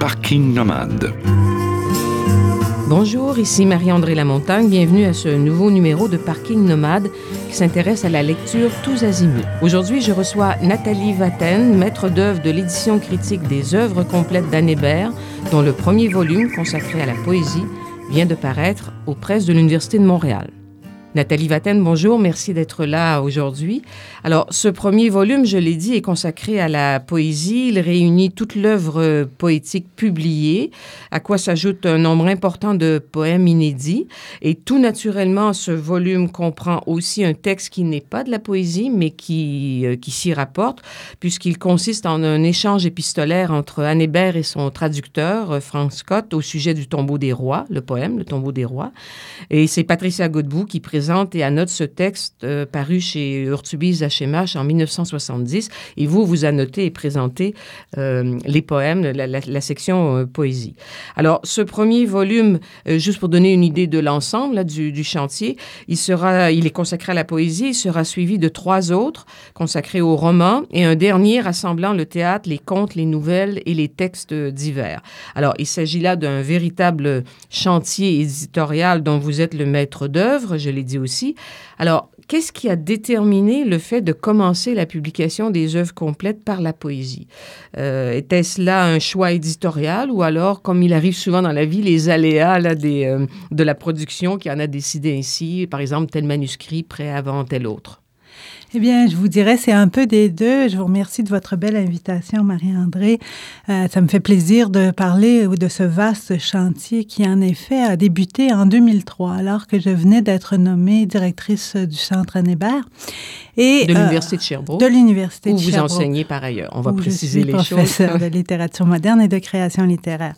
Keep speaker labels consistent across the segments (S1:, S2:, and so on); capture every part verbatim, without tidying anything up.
S1: Parking Nomade.
S2: Bonjour, ici Marie-André Lamontagne. Bienvenue à ce nouveau numéro de Parking Nomade qui s'intéresse à la lecture tous azimuts. Aujourd'hui, je reçois Nathalie Vatten, maître d'œuvre de l'édition critique des œuvres complètes d'Anne Hébert, dont le premier volume, consacré à la poésie, vient de paraître aux presses de l'Université de Montréal. Nathalie Vatten, bonjour, merci d'être là aujourd'hui. Alors, ce premier volume, je l'ai dit, est consacré à la poésie. Il réunit toute l'œuvre poétique publiée, à quoi s'ajoute un nombre important de poèmes inédits. Et tout naturellement, ce volume comprend aussi un texte qui n'est pas de la poésie, mais qui, euh, qui s'y rapporte, puisqu'il consiste en un échange épistolaire entre Anne Hébert et son traducteur, Frank Scott, au sujet du Tombeau des rois, le poème, le Tombeau des rois. Et c'est Patricia Godbout qui présente et annote ce texte euh, paru chez Urtubise H M H en dix-neuf cent soixante-dix. Et vous, vous annotez et présentez euh, les poèmes, la, la, la section euh, poésie. Alors, ce premier volume, euh, juste pour donner une idée de l'ensemble là, du, du chantier, il, sera, il est consacré à la poésie. Il sera suivi de trois autres consacrés au roman et un dernier rassemblant le théâtre, les contes, les nouvelles et les textes divers. Alors, il s'agit là d'un véritable chantier éditorial dont vous êtes le maître d'œuvre, je l'ai dit aussi. Alors, qu'est-ce qui a déterminé le fait de commencer la publication des œuvres complètes par la poésie? Euh, était-ce là un choix éditorial ou alors, comme il arrive souvent dans la vie, les aléas là, des, euh, de la production qui en a décidé ainsi, par exemple, tel manuscrit prêt avant tel autre?
S3: Eh bien, je vous dirais, c'est un peu des deux. Je vous remercie de votre belle invitation, Marie-André. Euh, ça me fait plaisir de parler de ce vaste chantier qui, en effet, a débuté en deux mille trois, alors que je venais d'être nommée directrice du Centre Anne Hébert. Et,
S2: de l'Université euh, de Sherbrooke.
S3: De l'Université de
S2: Sherbrooke. Où vous enseignez par ailleurs. On va préciser les choses. Je suis professeure
S3: de littérature moderne et de création littéraire.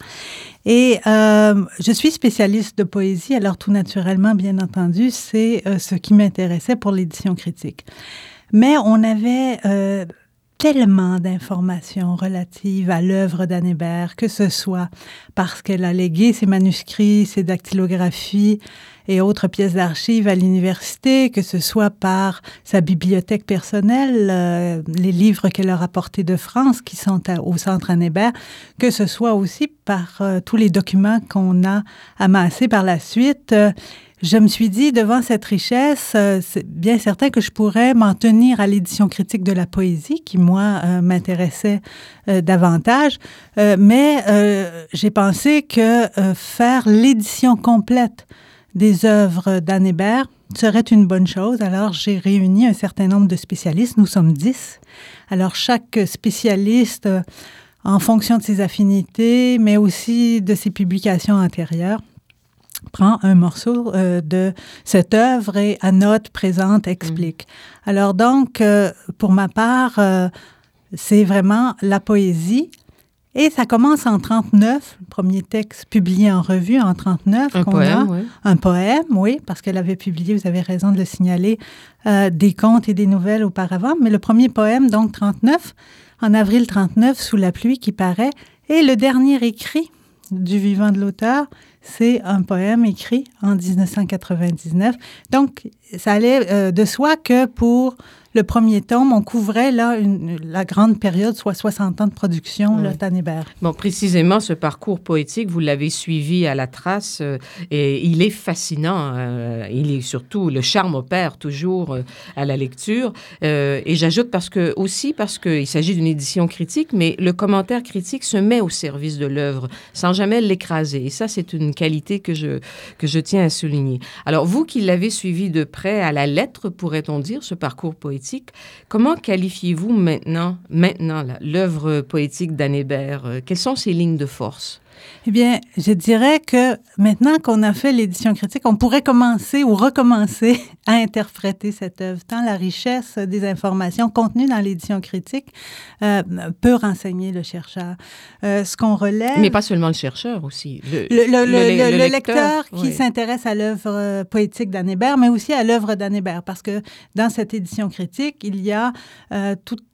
S3: Et euh, je suis spécialiste de poésie, alors tout naturellement, bien entendu, c'est euh, ce qui m'intéressait pour l'édition critique. Mais on avait euh, tellement d'informations relatives à l'œuvre d'Anne Hébert, que ce soit parce qu'elle a légué ses manuscrits, ses dactylographies et autres pièces d'archives à l'université, que ce soit par sa bibliothèque personnelle, euh, les livres qu'elle a rapportés de France qui sont à, au Centre Anne Hébert, que ce soit aussi par euh, tous les documents qu'on a amassés par la suite. Euh, je me suis dit, devant cette richesse, euh, c'est bien certain que je pourrais m'en tenir à l'édition critique de la poésie, qui, moi, euh, m'intéressait euh, davantage. Euh, mais euh, j'ai pensé que euh, faire l'édition complète des œuvres d'Anne Hébert serait une bonne chose. Alors, j'ai réuni un certain nombre de spécialistes. Nous sommes dix. Alors, chaque spécialiste, euh, en fonction de ses affinités, mais aussi de ses publications antérieures, prend un morceau euh, de cette œuvre et annote, présente, explique. Mmh. Alors donc, euh, pour ma part, euh, c'est vraiment la poésie. Et ça commence en trente-neuf, le premier texte publié en revue en trente-neuf.
S2: Un
S3: qu'on
S2: poème,
S3: a.
S2: oui. Un
S3: poème, oui, parce qu'elle avait publié, vous avez raison de le signaler, euh, des contes et des nouvelles auparavant. Mais le premier poème, donc trente-neuf, en avril trente-neuf, Sous la pluie qui paraît. Et le dernier écrit du vivant de l'auteur, c'est un poème écrit en dix-neuf cent quatre-vingt-dix-neuf. Donc, ça allait euh, de soi que pour le premier tome, on couvrait là une, la grande période, soit soixante ans de production, oui. d'Anne Hébert.
S2: Bon, précisément, ce parcours poétique, vous l'avez suivi à la trace euh, et il est fascinant. Euh, il est surtout, le charme opère toujours euh, à la lecture. Euh, et j'ajoute parce que, aussi parce qu'il s'agit d'une édition critique, mais le commentaire critique se met au service de l'œuvre sans jamais l'écraser. Et ça, c'est une qualité que je, que je tiens à souligner. Alors, vous qui l'avez suivi de près à la lettre, pourrait-on dire, ce parcours poétique, comment qualifiez-vous maintenant, maintenant là, l'œuvre poétique d'Anne Hébert? Quelles sont ses lignes de force?
S3: Eh bien, je dirais que maintenant qu'on a fait l'édition critique, on pourrait commencer ou recommencer à interpréter cette œuvre. Tant la richesse des informations contenues dans l'édition critique euh, peut renseigner le chercheur. Euh, ce qu'on relève...
S2: Mais pas seulement le chercheur aussi. Le,
S3: le, le, le, le, le lecteur,
S2: lecteur
S3: qui
S2: oui.
S3: s'intéresse à l'œuvre poétique d'Anne Hébert, mais aussi à l'œuvre d'Anne Hébert, parce que dans cette édition critique, il y a euh, tout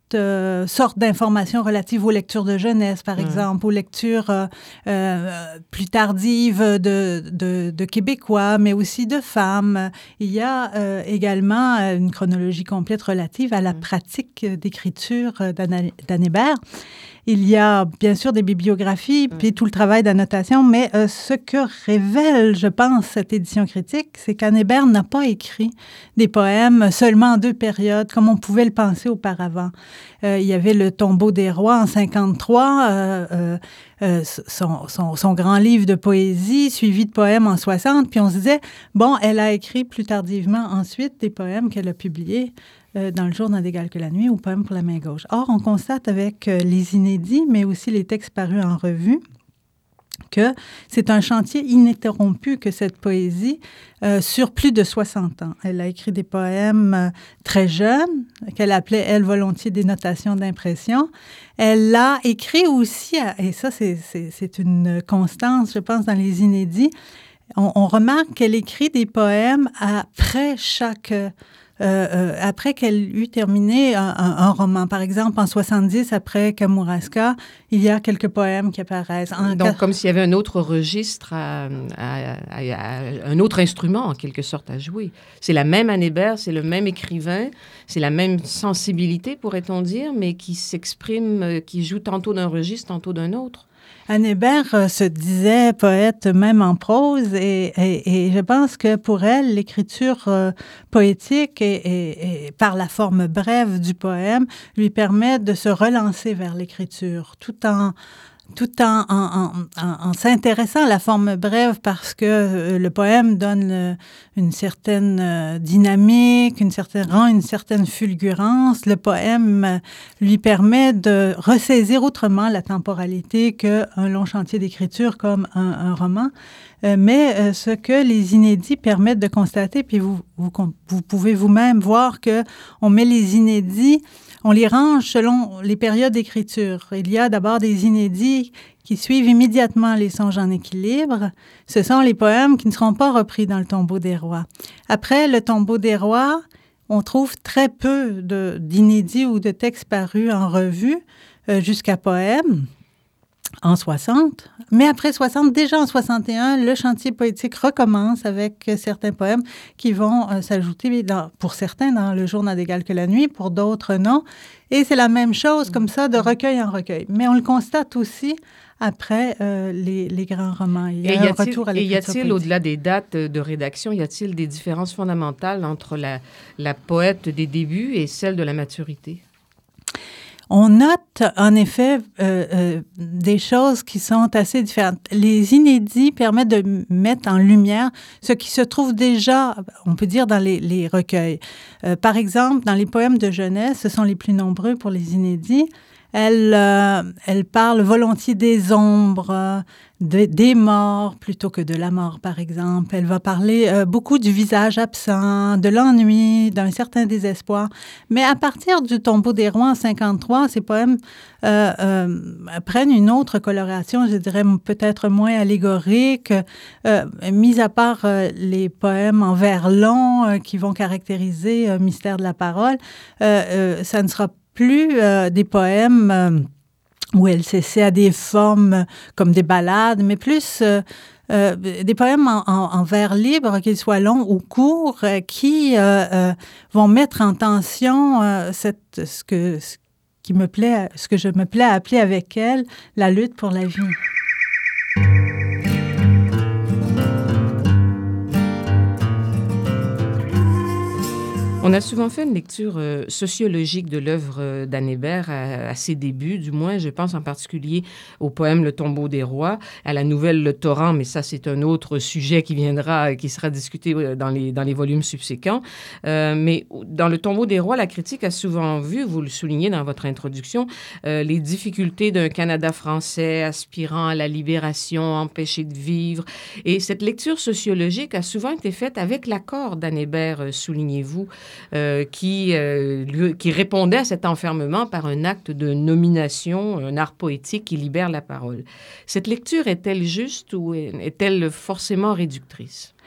S3: euh, sortes d'informations relatives aux lectures de jeunesse, par mmh. exemple, aux lectures euh, euh, plus tardives de, de, de Québécois, mais aussi de femmes. Il y a euh, également une chronologie complète relative à la mmh. pratique d'écriture d'Anne Hébert. Il y a bien sûr des bibliographies, mmh. puis tout le travail d'annotation, mais euh, ce que révèle, je pense, cette édition critique, c'est qu'Anne Hébert n'a pas écrit des poèmes seulement en deux périodes, comme on pouvait le penser auparavant. Euh, il y avait Le Tombeau des rois en cinquante-trois, euh, euh, euh, son, son, son grand livre de poésie, suivi de poèmes en soixante, puis on se disait, bon, elle a écrit plus tardivement ensuite des poèmes qu'elle a publiés Euh, dans le jour n'en égale que la nuit, ou Poème pour la main gauche. Or, on constate avec euh, les inédits, mais aussi les textes parus en revue, que c'est un chantier ininterrompu que cette poésie euh, sur plus de soixante ans. Elle a écrit des poèmes euh, très jeunes, qu'elle appelait, elle, volontiers des notations d'impression. Elle a écrit aussi, et ça, c'est, c'est, c'est une constance, je pense, dans les inédits, on, on remarque qu'elle écrit des poèmes après chaque... Euh, euh, après qu'elle eut terminé un, un, un roman. Par exemple, en soixante-dix, après Kamouraska, il y a quelques poèmes qui apparaissent. En
S2: Donc, comme s'il y avait un autre registre, à, à, à, à, un autre instrument, en quelque sorte, à jouer. C'est la même Anne Hébert, c'est le même écrivain, c'est la même sensibilité, pourrait-on dire, mais qui s'exprime, qui joue tantôt d'un registre, tantôt d'un autre.
S3: Anne Hébert euh, se disait poète même en prose et, et, et je pense que pour elle, l'écriture euh, poétique et, et, et par la forme brève du poème lui permet de se relancer vers l'écriture tout en tout en, en, en, en s'intéressant à la forme brève parce que euh, le poème donne euh, une certaine euh, dynamique, une certaine, rend une certaine fulgurance. Le poème euh, lui permet de ressaisir autrement la temporalité qu'un long chantier d'écriture comme un, un roman. Euh, mais euh, ce que les inédits permettent de constater, puis vous, vous, vous pouvez vous-même voir qu'on met les inédits, on les range selon les périodes d'écriture. Il y a d'abord des inédits qui suivent immédiatement les Songes en équilibre. Ce sont les poèmes qui ne seront pas repris dans le Tombeau des rois. Après le Tombeau des rois, on trouve très peu de, d'inédits ou de textes parus en revue euh, jusqu'à Poèmes en soixante. Mais après soixante, déjà en soixante et un, le chantier poétique recommence avec certains poèmes qui vont euh, s'ajouter, dans, pour certains, dans Le jour n'a d'égal que la nuit, pour d'autres, non. Et c'est la même chose, comme ça, de recueil en recueil. Mais on le constate aussi après euh, les, les grands romans. Il y a, et y a-t-il, un retour à l'écriture
S2: et y a-t-il,
S3: poétique.
S2: Au-delà des dates de rédaction, y a-t-il des différences fondamentales entre la, la poète des débuts et celle de la maturité?
S3: On note, en effet, euh, euh, des choses qui sont assez différentes. Les inédits permettent de mettre en lumière ce qui se trouve déjà, on peut dire, dans les, les recueils. Euh, par exemple, dans les poèmes de jeunesse, ce sont les plus nombreux pour les inédits, elle, euh, elle parle volontiers des ombres, de, des morts, plutôt que de la mort, par exemple. Elle va parler euh, beaucoup du visage absent, de l'ennui, d'un certain désespoir. Mais à partir du Tombeau des rois en cinquante-trois, ces poèmes euh, euh, prennent une autre coloration, je dirais peut-être moins allégorique, euh, mis à part euh, les poèmes en vers long euh, qui vont caractériser euh, Mystère de la parole. Euh, euh, ça ne sera plus euh, des poèmes euh, où elle s'essaie à des formes comme des ballades, mais plus euh, euh, des poèmes en, en, en vers libre, qu'ils soient longs ou courts, euh, qui euh, euh, vont mettre en tension euh, cette, ce, que, ce, qui me plaît, ce que je me plais à appeler avec elle la lutte pour la vie.
S2: On a souvent fait une lecture euh, sociologique de l'œuvre euh, d'Anne Hébert à, à ses débuts, du moins, je pense en particulier au poème Le Tombeau des rois, à la nouvelle Le Torrent, mais ça, c'est un autre sujet qui viendra, qui sera discuté dans les, dans les volumes subséquents. Euh, mais dans Le Tombeau des rois, la critique a souvent vu, vous le soulignez dans votre introduction, euh, les difficultés d'un Canada français aspirant à la libération, empêché de vivre. Et cette lecture sociologique a souvent été faite avec l'accord d'Anne Hébert, euh, soulignez-vous, Euh, qui, euh, lui, qui répondait à cet enfermement par un acte de nomination, un art poétique qui libère la parole. Cette lecture est-elle juste ou est-elle forcément réductrice?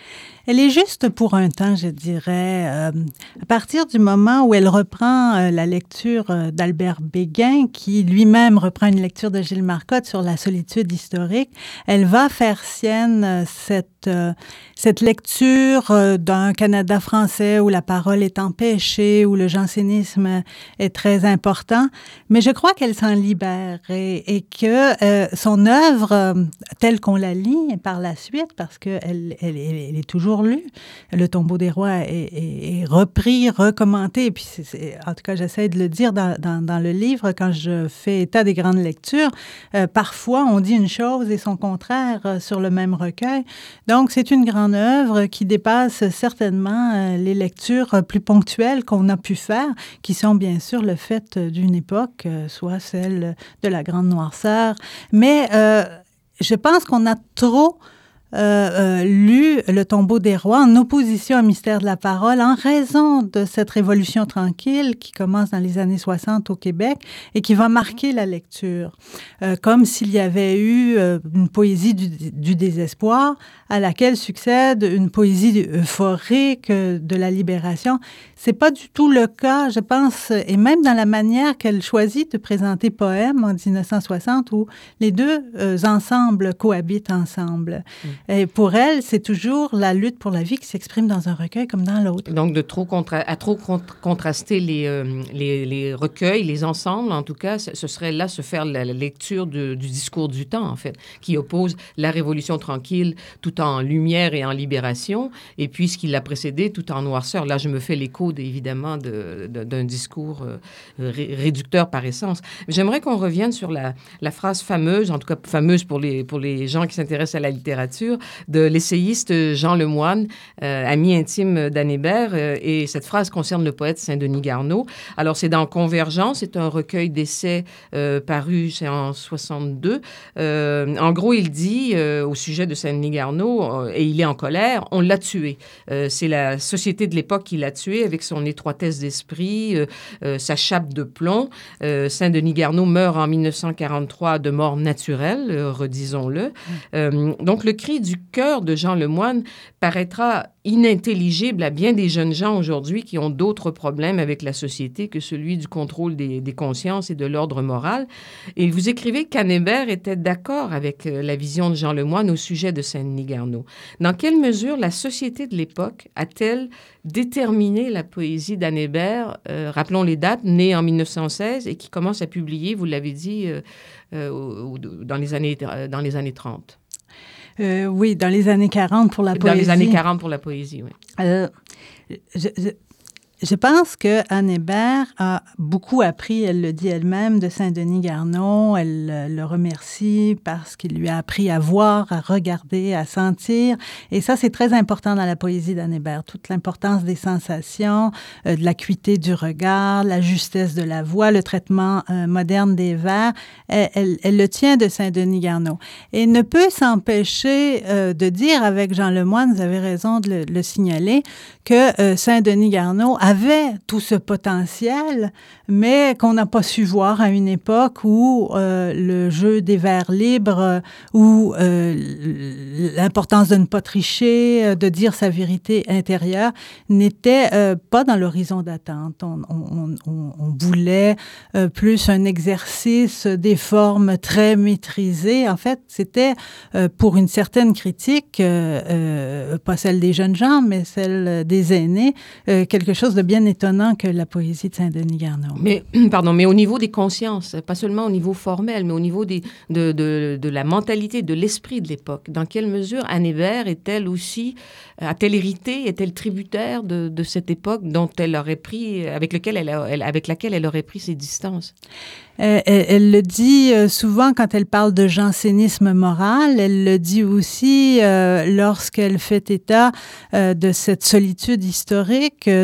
S3: Elle est juste pour un temps, je dirais. Euh, à partir du moment où elle reprend euh, la lecture euh, d'Albert Béguin, qui lui-même reprend une lecture de Gilles Marcotte sur la solitude historique, elle va faire sienne euh, cette, euh, cette lecture euh, d'un Canada français où la parole est empêchée, où le jansénisme est très important. Mais je crois qu'elle s'en libère et, et que euh, son œuvre, euh, telle qu'on la lit par la suite, parce qu'elle elle, elle est toujours lu. Le Tombeau des rois est, est, est repris, recommenté. Et puis, c'est, c'est, en tout cas, j'essaie de le dire dans, dans, dans le livre, quand je fais état des grandes lectures, euh, parfois, on dit une chose et son contraire euh, sur le même recueil. Donc, c'est une grande œuvre qui dépasse certainement euh, les lectures plus ponctuelles qu'on a pu faire, qui sont bien sûr le fait d'une époque, euh, soit celle de la Grande Noirceur. Mais euh, je pense qu'on a trop Euh, euh, lu Le Tombeau des rois en opposition au Mystère de la parole en raison de cette révolution tranquille qui commence dans les années soixante au Québec et qui va marquer la lecture. Euh, comme s'il y avait eu euh, une poésie du, du désespoir à laquelle succède une poésie euphorique de la libération. C'est pas du tout le cas, je pense, et même dans la manière qu'elle choisit de présenter Poème en dix-neuf cent soixante où les deux euh, ensembles cohabitent ensemble. Mmh. Et pour elle, c'est toujours la lutte pour la vie qui s'exprime dans un recueil comme dans l'autre.
S2: Donc, de trop contra- à trop cont- contraster les, euh, les, les recueils, les ensembles, en tout cas, ce serait là se faire la, la lecture de, du discours du temps, en fait, qui oppose la Révolution tranquille tout en lumière et en libération, et puis ce qui l'a précédé tout en noirceur. Là, je me fais l'écho, évidemment, de, de, d'un discours euh, ré- réducteur par essence. J'aimerais qu'on revienne sur la, la phrase fameuse, en tout cas fameuse pour les, pour les gens qui s'intéressent à la littérature, de l'essayiste Jean Lemoine, euh, ami intime d'Anne Hébert, euh, et cette phrase concerne le poète Saint-Denis Garneau. Alors, c'est dans Convergence, c'est un recueil d'essais euh, paru, c'est en soixante-deux. Euh, en gros, il dit, euh, au sujet de Saint-Denis Garneau, euh, et il est en colère, on l'a tué. Euh, c'est la société de l'époque qui l'a tué, avec son étroitesse d'esprit, euh, euh, sa chape de plomb. Euh, Saint-Denis Garneau meurt en dix-neuf cent quarante-trois de mort naturelle, euh, redisons-le. Mmh. Euh, donc, le cri du cœur de Jean Lemoine paraîtra inintelligible à bien des jeunes gens aujourd'hui qui ont d'autres problèmes avec la société que celui du contrôle des, des consciences et de l'ordre moral. Et vous écrivez qu'Anne Hébert était d'accord avec la vision de Jean Lemoine au sujet de Saint-Denis Garneau. Dans quelle mesure la société de l'époque a-t-elle déterminé la poésie d'Anne Hébert, euh, rappelons les dates, née en dix-neuf cent seize et qui commence à publier, vous l'avez dit, euh, euh, dans, les années, dans les années trente?
S3: Euh, oui, dans les années quarante pour la poésie.
S2: Dans les années quarante pour la poésie, oui.
S3: Euh, je, je, je pense qu'Anne Hébert a beaucoup appris, elle le dit elle-même, de Saint-Denis Garneau. Elle euh, le remercie parce qu'il lui a appris à voir, à regarder, à sentir. Et ça, c'est très important dans la poésie d'Anne Hébert. Toute l'importance des sensations, euh, de l'acuité du regard, la justesse de la voix, le traitement euh, moderne des vers. Elle, elle, elle le tient de Saint-Denis Garneau. Et ne peut s'empêcher euh, de dire avec Jean Lemoine, vous avez raison de le, le signaler, que euh, Saint-Denis Garneau a avait tout ce potentiel, mais qu'on n'a pas su voir à une époque où euh, le jeu des vers libres, euh, où euh, l'importance de ne pas tricher, de dire sa vérité intérieure, n'était euh, pas dans l'horizon d'attente. On, on, on, on voulait euh, plus un exercice des formes très maîtrisées. En fait, c'était euh, pour une certaine critique, euh, euh, pas celle des jeunes gens, mais celle des aînés, euh, quelque chose de bien étonnant que la poésie de Saint-Denis Garneau.
S2: Mais, pardon, mais au niveau des consciences, pas seulement au niveau formel, mais au niveau des, de, de, de la mentalité, de l'esprit de l'époque. Dans quelle mesure Anne Hébert est-elle aussi, a-t-elle hérité, est-elle tributaire de, de cette époque dont elle aurait pris, avec, lequel elle, a, elle, avec laquelle elle aurait pris ses distances?
S3: Euh, elle, elle le dit euh, souvent quand elle parle de jansénisme moral. Elle le dit aussi euh, lorsqu'elle fait état euh, de cette solitude historique, de ce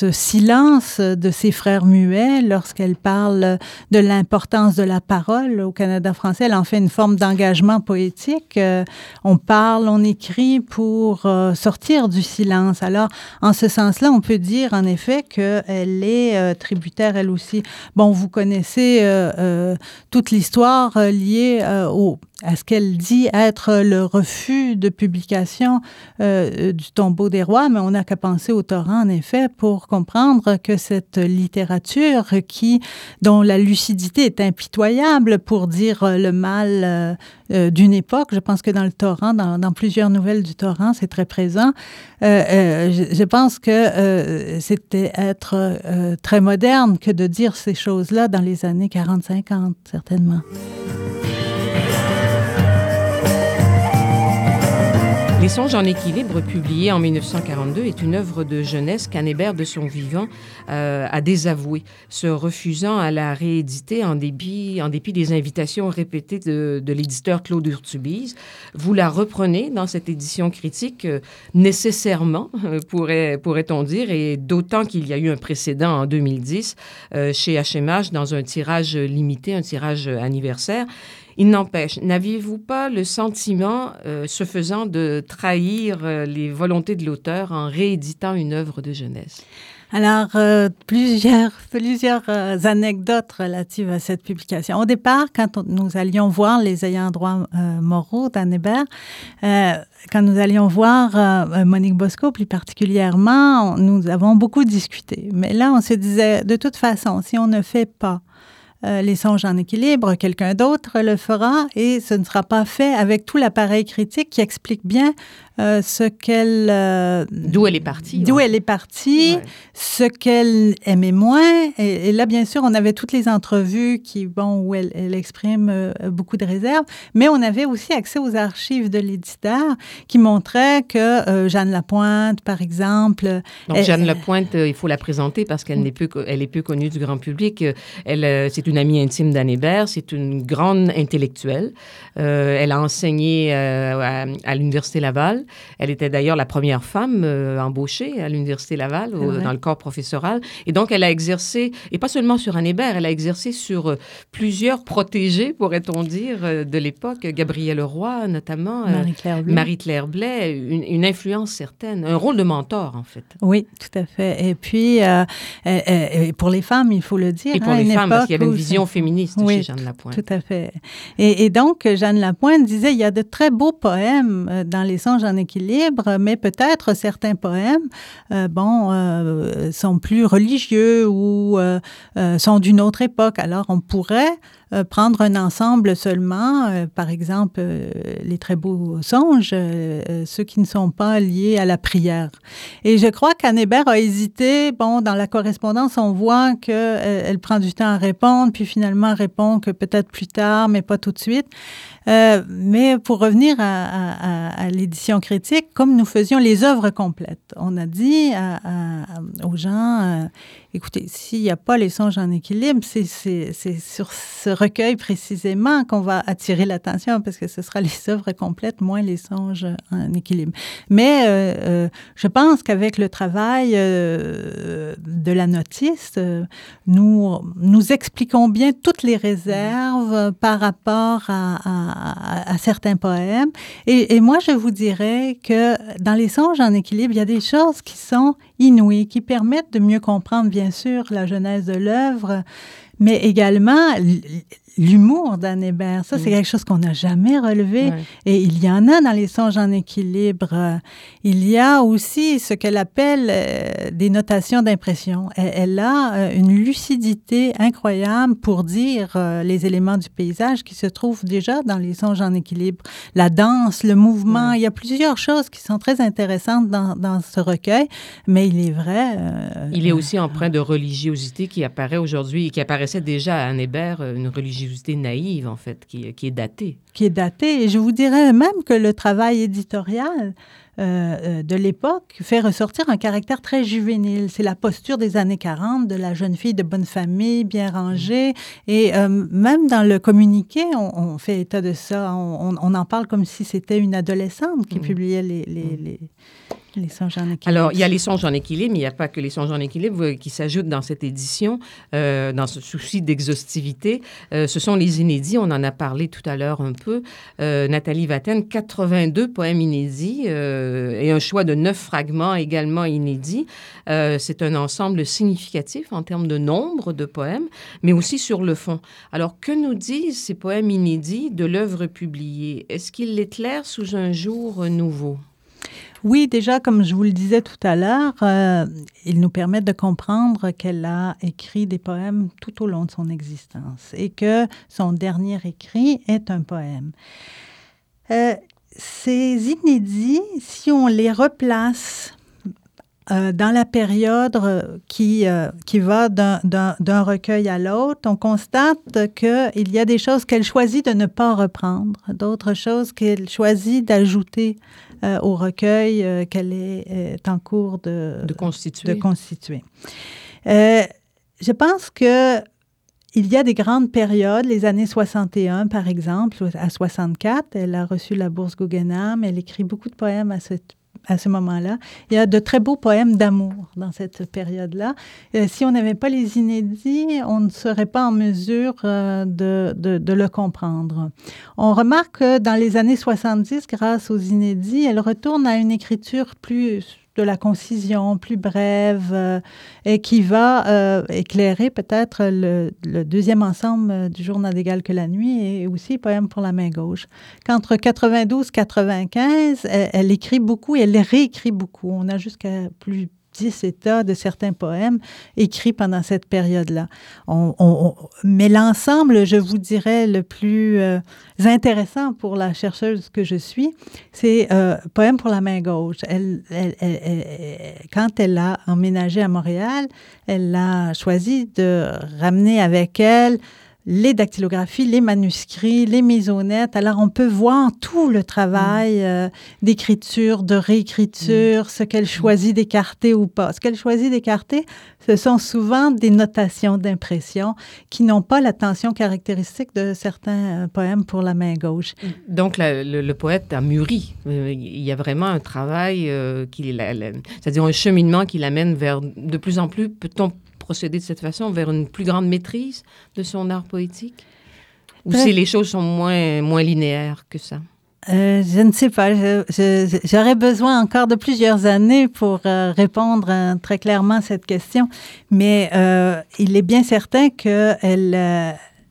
S3: ce silence de ses frères muets lorsqu'elle parle de l'importance de la parole au Canada français. Elle en fait une forme d'engagement poétique. Euh, on parle, on écrit pour euh, sortir du silence. Alors, en ce sens-là, on peut dire en effet qu'elle est euh, tributaire, elle aussi. Bon, vous connaissez euh, euh, toute l'histoire euh, liée euh, au, à ce qu'elle dit être le refus de publication euh, du Tombeau des rois, mais on n'a qu'à penser au Torrent, en effet, pour comprendre que cette littérature qui, dont la lucidité est impitoyable pour dire le mal euh, euh, d'une époque, je pense que dans le Torrent, dans, dans plusieurs nouvelles du Torrent, c'est très présent. Euh, euh, je, je pense que euh, c'était être euh, très moderne que de dire ces choses-là dans les années quarante cinquante, certainement.
S2: Les Songes en équilibre, publié en dix-neuf cent quarante-deux, est une œuvre de jeunesse qu'Anne Hébert, de son vivant, euh, a désavouée, se refusant à la rééditer en dépit, en dépit des invitations répétées de, de l'éditeur Claude Urtubise. Vous la reprenez dans cette édition critique, euh, nécessairement, euh, pourrait, pourrait-on dire, et d'autant qu'il y a eu un précédent en deux mille dix euh, chez H M H dans un tirage limité, un tirage anniversaire. Il n'empêche, n'aviez-vous pas le sentiment, euh, ce faisant, de trahir euh, les volontés de l'auteur en rééditant une œuvre de jeunesse?
S3: Alors, euh, plusieurs, plusieurs euh, anecdotes relatives à cette publication. Au départ, quand on, nous allions voir les ayants droit euh, moraux d'Anne Hébert, euh, quand nous allions voir euh, Monique Bosco plus particulièrement, on, nous avons beaucoup discuté. Mais là, on se disait, de toute façon, si on ne fait pas Euh, les Songes en équilibre, quelqu'un d'autre le fera et ce ne sera pas fait avec tout l'appareil critique qui explique bien euh, ce qu'elle... Euh,
S2: d'où elle est partie.
S3: D'où
S2: ouais.
S3: elle est partie,
S2: ouais.
S3: ce qu'elle aimait moins. Et, et là, bien sûr, on avait toutes les entrevues qui, bon, où elle, elle exprime euh, beaucoup de réserves, mais on avait aussi accès aux archives de l'éditeur qui montraient que euh, Jeanne Lapointe, par exemple...
S2: Donc,
S3: elle,
S2: Jeanne Lapointe, euh, il faut la présenter parce qu'elle n'est peu, elle est peu connue du grand public. Elle, euh, c'est une amie intime d'Anne Hébert, c'est une grande intellectuelle. Euh, elle a enseigné euh, à, à l'Université Laval. Elle était d'ailleurs la première femme euh, embauchée à l'Université Laval, au, dans le corps professoral. Et donc, elle a exercé, et pas seulement sur Anne Hébert, elle a exercé sur euh, plusieurs protégés, pourrait-on dire, euh, de l'époque. Gabrielle Roy, notamment. Euh,
S3: Marie-Claire Blais.
S2: Marie-Claire Blais, une, une influence certaine, un rôle de mentor, en fait.
S3: Oui, tout à fait. Et puis, euh, euh, euh, pour les femmes, il faut le dire.
S2: Et pour
S3: hein,
S2: les femmes, parce qu'il y avait une
S3: où...
S2: vision féministe
S3: oui,
S2: chez Jeanne Lapointe.
S3: Tout à fait. Et, et donc, Jeanne Lapointe disait, il y a de très beaux poèmes dans les Songes en équilibre, mais peut-être certains poèmes, euh, bon, euh, sont plus religieux ou euh, euh, sont d'une autre époque. Alors, on pourrait euh, prendre un ensemble seulement, euh, par exemple, euh, les très beaux songes, euh, ceux qui ne sont pas liés à la prière. Et je crois qu'Anne Hébert a hésité. Bon, dans la correspondance, on voit qu'elle elle prend du temps à répondre, puis finalement répond que peut-être plus tard, mais pas tout de suite. Euh, mais pour revenir à, à, à l'édition critique, comme nous faisions les œuvres complètes, on a dit à, à, aux gens, euh, écoutez, s'il n'y a pas les Songes en équilibre, c'est, c'est, c'est sur ce recueil précisément qu'on va attirer l'attention, parce que ce sera les œuvres complètes, moins les Songes en équilibre. Mais euh, euh, je pense qu'avec le travail euh, de la notice, euh, nous, nous expliquons bien toutes les réserves par rapport à, à À, à certains poèmes. Et, et moi, je vous dirais que dans les Songes en équilibre, il y a des choses qui sont inouïes, qui permettent de mieux comprendre, bien sûr, la genèse de l'œuvre, mais également l'humour d'Anne Hébert. Ça, c'est quelque chose qu'on n'a jamais relevé. Ouais. Et il y en a dans les Songes en équilibre. Il y a aussi ce qu'elle appelle euh, des notations d'impression. Elle, elle a euh, une lucidité incroyable pour dire euh, les éléments du paysage qui se trouvent déjà dans les Songes en équilibre. La danse, le mouvement, ouais. Il y a plusieurs choses qui sont très intéressantes dans, dans ce recueil, mais il est vrai... Euh,
S2: il est aussi empreint de religiosité qui apparaît aujourd'hui et qui apparaissait déjà à Anne Hébert, une religiosité naïve, en fait, qui, qui est datée.
S3: Qui est datée. Et je vous dirais même que le travail éditorial euh, de l'époque fait ressortir un caractère très juvénile. C'est la posture des années quarante de la jeune fille de bonne famille, bien rangée. Et euh, même dans le communiqué, on, on fait état de ça. On, on, on en parle comme si c'était une adolescente qui mmh. publiait les... les, les Les songes en équilibre.
S2: Alors, il y a les songes en équilibre, mais il n'y a pas que les songes en équilibre qui s'ajoutent dans cette édition, euh, dans ce souci d'exhaustivité. Euh, ce sont les inédits, on en a parlé tout à l'heure un peu. Euh, Nathalie Vatten, quatre-vingt-deux poèmes inédits euh, et un choix de neuf fragments également inédits. Euh, c'est un ensemble significatif en termes de nombre de poèmes, mais aussi sur le fond. Alors, que nous disent ces poèmes inédits de l'œuvre publiée? Est-ce qu'ils l'éclairent sous un jour nouveau?
S3: Oui, déjà, comme je vous le disais tout à l'heure, euh, ils nous permettent de comprendre qu'elle a écrit des poèmes tout au long de son existence et que son dernier écrit est un poème. Euh, ces inédits, si on les replace euh, dans la période qui, euh, qui va d'un, d'un, d'un recueil à l'autre, on constate qu'il y a des choses qu'elle choisit de ne pas reprendre, d'autres choses qu'elle choisit d'ajouter Euh, au recueil euh, qu'elle est, est en cours de,
S2: de constituer.
S3: De constituer. Euh, je pense que il y a des grandes périodes, les années soixante et un, par exemple, à soixante-quatre, elle a reçu la bourse Guggenheim, elle écrit beaucoup de poèmes à cette à ce moment-là. Il y a de très beaux poèmes d'amour dans cette période-là. Euh, si on n'avait pas les inédits, on ne serait pas en mesure euh, de, de, de le comprendre. On remarque que dans les années soixante-dix, grâce aux inédits, elle retourne à une écriture plus de la concision, plus brève, euh, et qui va euh, éclairer peut-être le, le deuxième ensemble du Jour n'a d'égal que la nuit et aussi Poème pour la main gauche. Qu'entre quatre-vingt-douze et quatre-vingt-quinze, elle, elle écrit beaucoup et elle réécrit beaucoup. On a jusqu'à plus dix états de certains poèmes écrits pendant cette période-là. On, on, on, mais l'ensemble, je vous dirais, le plus euh, intéressant pour la chercheuse que je suis, c'est euh, Poème pour la main gauche. Elle, elle, elle, elle, quand elle a emménagé à Montréal, elle a choisi de ramener avec elle les dactylographies, les manuscrits, les mises au net. Alors, on peut voir tout le travail euh, d'écriture, de réécriture, mmh. ce qu'elle choisit d'écarter ou pas. Ce qu'elle choisit d'écarter, ce sont souvent des notations d'impression qui n'ont pas la tension caractéristique de certains euh, poèmes pour la main gauche.
S2: Donc, la, le, le poète a mûri. Euh, il y a vraiment un travail, euh, qui, la, la, c'est-à-dire un cheminement qui l'amène vers de plus en plus, peut-on procéder de cette façon vers une plus grande maîtrise de son art poétique? Ou si les choses sont moins, moins linéaires que ça?
S3: Euh, je ne sais pas. Je, je, j'aurais besoin encore de plusieurs années pour euh, répondre euh, très clairement à cette question. Mais euh, il est bien certain qu'elle, euh,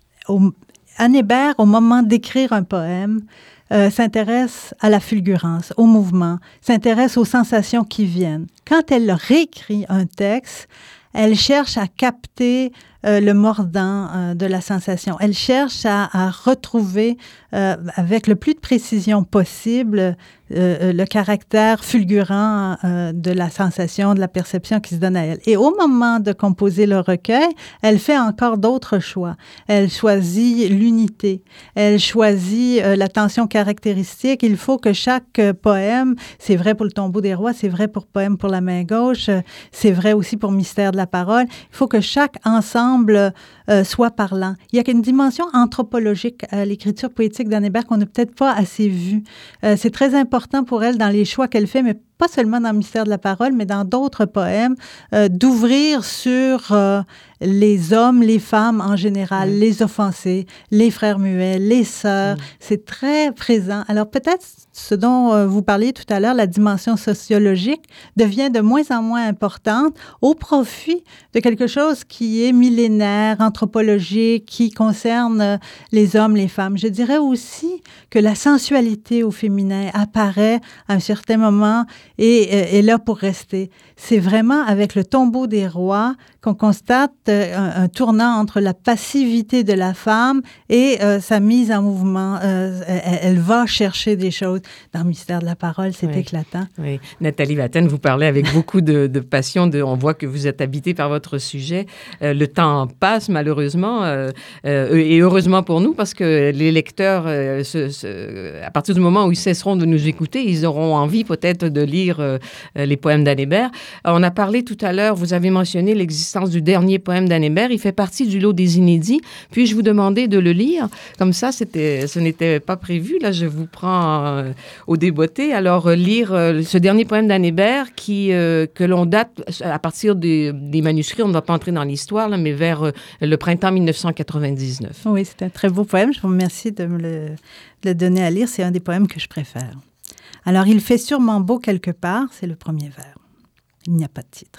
S3: Anne Hébert, au moment d'écrire un poème, Euh, s'intéresse à la fulgurance, au mouvement, s'intéresse aux sensations qui viennent. Quand elle réécrit un texte, elle cherche à capter euh, le mordant euh, de la sensation. Elle cherche à, à retrouver euh, avec le plus de précision possible euh, le caractère fulgurant euh, de la sensation, de la perception qui se donne à elle. Et au moment de composer le recueil, elle fait encore d'autres choix. Elle choisit l'unité. Elle choisit euh, la tension caractéristique. Il faut que chaque euh, poème, c'est vrai pour le Tombeau des rois, c'est vrai pour Poème pour la main gauche, euh, c'est vrai aussi pour Mystère de la parole. Il faut que chaque ensemble euh, soit parlant. Il y a une dimension anthropologique à l'écriture poétique d'Anne Hébert qu'on n'a peut-être pas assez vue. Euh, c'est très important pour elle dans les choix qu'elle fait, mais pas seulement dans Mystère de la parole, mais dans d'autres poèmes, euh, d'ouvrir sur euh, les hommes, les femmes en général, mmh. les offensés, les frères muets, les sœurs. Mmh. C'est très présent. Alors peut-être ce dont euh, vous parliez tout à l'heure, la dimension sociologique, devient de moins en moins importante au profit de quelque chose qui est millénaire, anthropologique, qui concerne euh, les hommes, les femmes. Je dirais aussi que la sensualité au féminin apparaît à un certain moment et est là pour rester. C'est vraiment avec le Tombeau des rois qu'on constate un, un tournant entre la passivité de la femme et euh, sa mise en mouvement. Euh, elle, elle va chercher des choses. Dans Mystère de la parole, c'est oui. éclatant.
S2: Oui. Nathalie Vatten, vous parlez avec beaucoup de, de passion. De, on voit que vous êtes habitée par votre sujet. Euh, le temps passe, malheureusement, euh, euh, et heureusement pour nous, parce que les lecteurs, euh, se, se, à partir du moment où ils cesseront de nous écouter, ils auront envie peut-être de lire lire euh, les poèmes d'Anne Hébert. On a parlé tout à l'heure, vous avez mentionné l'existence du dernier poème d'Anne Hébert. Il fait partie du lot des inédits. Puis-je vous demander de le lire? Comme ça, c'était, ce n'était pas prévu. Là, je vous prends euh, au débeauté. Alors, euh, lire euh, ce dernier poème d'Anne Hébert qui, euh, que l'on date à partir des, des manuscrits. On ne va pas entrer dans l'histoire, là, mais vers euh, le printemps mille neuf cent quatre-vingt-dix-neuf.
S3: Oui, c'est un très beau poème. Je vous remercie de me le, de le donner à lire. C'est un des poèmes que je préfère. Alors, il fait sûrement beau quelque part, c'est le premier vers. Il n'y a pas de titre.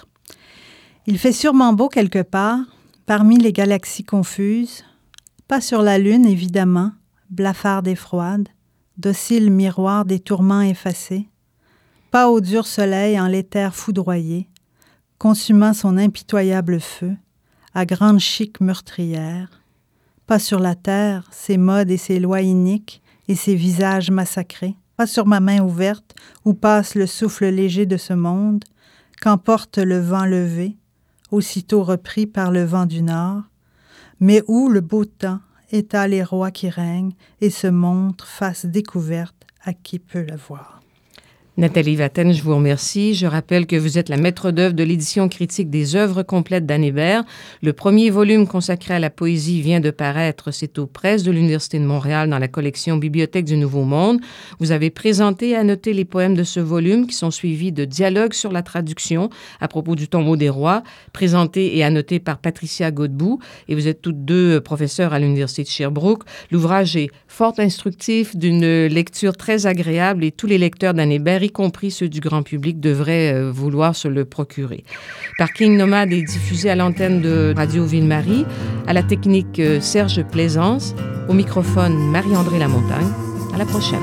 S3: Il fait sûrement beau quelque part, parmi les galaxies confuses, pas sur la lune, évidemment, blafarde et froide, docile miroir des tourments effacés, pas au dur soleil en l'éther foudroyé, consumant son impitoyable feu, à grande chique meurtrière, pas sur la terre, ses modes et ses lois iniques et ses visages massacrés, pas sur ma main ouverte où passe le souffle léger de ce monde, qu'emporte le vent levé, aussitôt repris par le vent du nord, mais où le beau temps étale les rois qui règnent et se montre face découverte à qui peut le voir.
S2: Nathalie Vatten, je vous remercie. Je rappelle que vous êtes la maître d'œuvre de l'édition critique des œuvres complètes d'Anne Hébert. Le premier volume consacré à la poésie vient de paraître. C'est aux presses de l'Université de Montréal dans la collection Bibliothèque du Nouveau Monde. Vous avez présenté et annoté les poèmes de ce volume qui sont suivis de dialogues sur la traduction à propos du Tombeau des rois, présenté et annoté par Patricia Godbout. Et vous êtes toutes deux professeurs à l'Université de Sherbrooke. L'ouvrage est fort instructif, d'une lecture très agréable et tous les lecteurs d'Anne Hébert, y compris ceux du grand public, devraient euh, vouloir se le procurer. Parking Nomade est diffusé à l'antenne de Radio Ville-Marie, à la technique euh, Serge Plaisance, au microphone Marie-André Lamontagne. À la prochaine.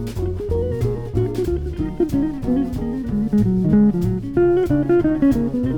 S1: Thank you.